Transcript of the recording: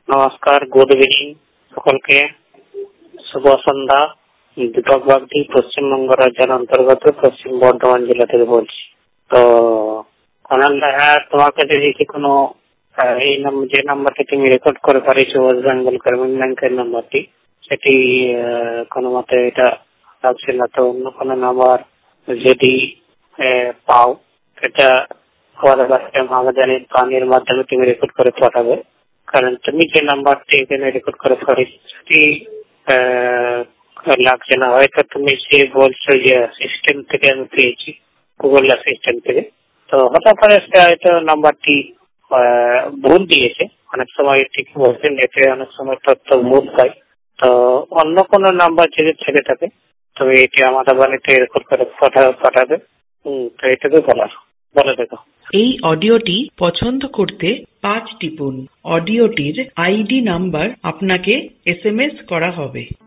নমস্কার, good evening সকলকে। শুভ সন্ধ্যা। দীপক বাগদি পশ্চিমবঙ্গ রাজ্যের অন্তর্গত পশ্চিম বর্ধমান জেলা থেকে বলছি। তো হ্যাঁ, তোমাকে যদি কোনো এই যে নাম্বারটি তুমি রেকর্ড করে পারিয়েছো ওয়েস্ট বেঙ্গল গ্রামীণ ব্যাংকের নাম্বারটি, সেটি কোনো মতে এটা লাগছে না। তো অন্য কোনো নাম্বার যদি পাও, সেটা আমাদের পানির মাধ্যমে তুমি রেকর্ড করে পাঠাবে। কারণ তুমি যে নাম্বারটি এখানে রেকর্ড করে পাঠিয়েছো সেটি লাগছে না। হয়তো তুমি যে বলছো যে সিস্টেম থেকে আমি পেয়েছি, গুগল অ্যাসিস্ট্যান্ট থেকে, তো হতে পারে সে হয়তো নাম্বারটি ভুল দিয়েছে। অনেক সময় ঠিক বলছে, নেটে অনেক সময় তথ্য ভুল পাই। তো অন্য কোনো নাম্বার যদি থেকে থাকে তুমি এটি আমাদের বাড়িতে রেকর্ড করে পাঠাবে। তো এটুকু বলে দেখো। এই অডিওটি পছন্দ করতে 5 টিপুন। অডিওটির আইডি নাম্বার আপনাকে SMS করা হবে।